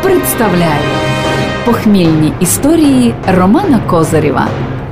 представляет похмельные истории Романа Козырева.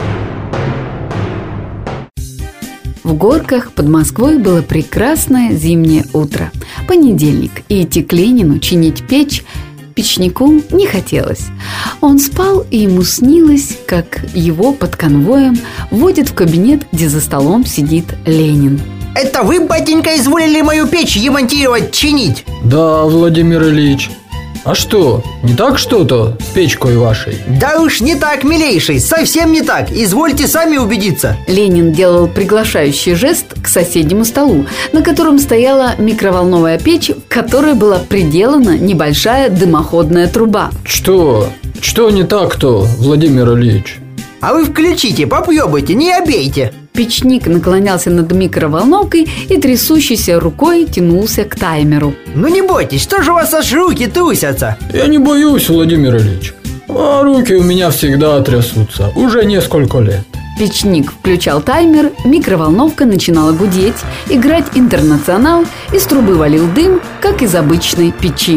В Горках под Москвой было прекрасное зимнее утро, понедельник, и идти к Ленину чинить печь печнику не хотелось. Он спал, и ему снилось, как его под конвоем вводят в кабинет, где за столом сидит Ленин. Это вы, батенька, изволили мою печь демонтировать, чинить? Да, Владимир Ильич. А что, не так что-то с печкой вашей? Да уж не так, милейший, совсем не так. Извольте сами убедиться. Ленин делал приглашающий жест к соседнему столу, на котором стояла микроволновая печь, в которой была приделана небольшая дымоходная труба. Что не так-то, Владимир Ильич? А вы включите, попробуйте, не обейте. Печник наклонялся над микроволновкой и трясущейся рукой тянулся к таймеру. Ну не бойтесь, что же у вас аж руки трусятся? Я не боюсь, Владимир Ильич. А руки у меня всегда трясутся, уже несколько лет. Печник включал таймер, микроволновка начинала гудеть, играть «Интернационал», из трубы валил дым, как из обычной печи.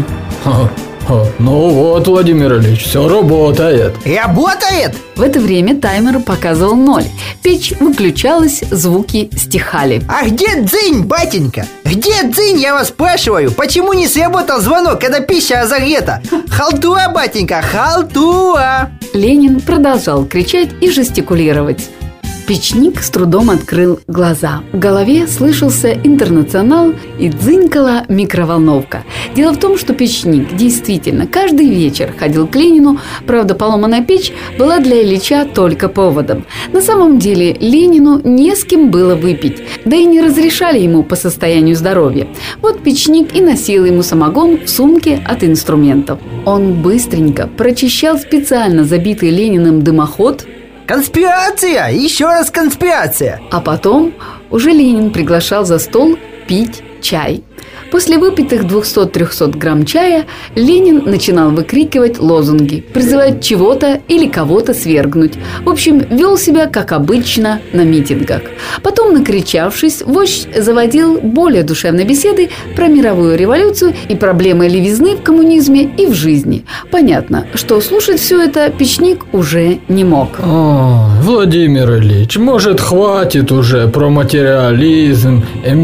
Ну вот, Владимир Ильич, все работает. Работает? В это время таймер показывал 0. Печь выключалась, звуки стихали. А где дзынь, батенька? Где дзынь, я вас спрашиваю? Почему не сработал звонок, когда пища разогрета? Халтура, батенька, халтура! Ленин продолжал кричать и жестикулировать. Печник с трудом открыл глаза. В голове слышался «Интернационал» и дзынькала микроволновка. Дело в том, что печник действительно каждый вечер ходил к Ленину. Правда, поломанная печь была для Ильича только поводом. На самом деле Ленину не с кем было выпить, да и не разрешали ему по состоянию здоровья. Вот печник и носил ему самогон в сумке от инструментов. Он быстренько прочищал специально забитый Лениным дымоход. Конспирация! Еще раз конспирация! А потом уже Ленин приглашал за стол пить чай. После выпитых 200-300 грамм чая Ленин начинал выкрикивать лозунги, призывать чего-то или кого-то свергнуть. В общем, вел себя, как обычно, на митингах. Потом, накричавшись, вождь заводил более душевные беседы про мировую революцию и проблемы левизны в коммунизме и в жизни. Понятно, что слушать все это печник уже не мог. Владимир Ильич, может, хватит уже про материализм,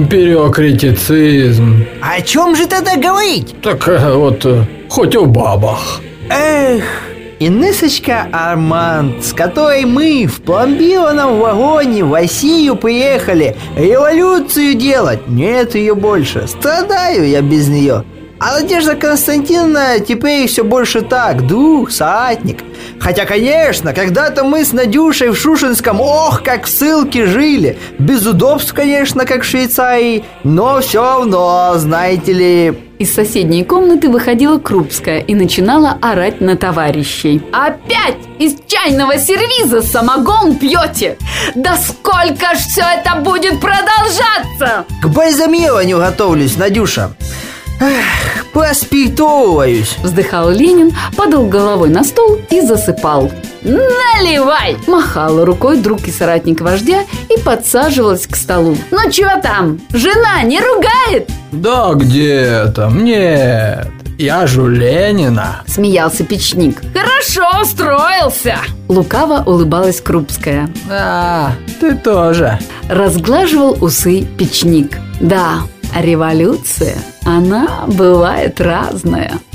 эмпириокритицизм? О чем же тогда говорить? Так хоть о бабах. Эх, Инессочка Арманд, с которой мы в пломбированном вагоне в Россию приехали революцию делать. Нет ее больше, страдаю я без нее. А Надежда Константиновна теперь все больше так, друг, соратник. Хотя, конечно, когда-то мы с Надюшей в Шушинском, как в ссылке жили. Без удобств, конечно, как в Швейцарии, но все равно, знаете ли. Из соседней комнаты выходила Крупская и начинала орать на товарищей. «Опять из чайного сервиза самогон пьете? Да сколько ж все это будет продолжаться?» К бальзамированию готовлюсь, Надюша. Эх, проспиртовываюсь. Вздыхал Ленин, падал головой на стол и засыпал. «Наливай!» Махала рукой друг и соратник вождя и подсаживалась к столу. «Ну чё там? Жена не ругает?» Да где там? Нет, я же у Ленина. Смеялся печник. «Хорошо устроился!» Лукаво улыбалась Крупская. Ты тоже. Разглаживал усы печник. Да, революция, она бывает разная.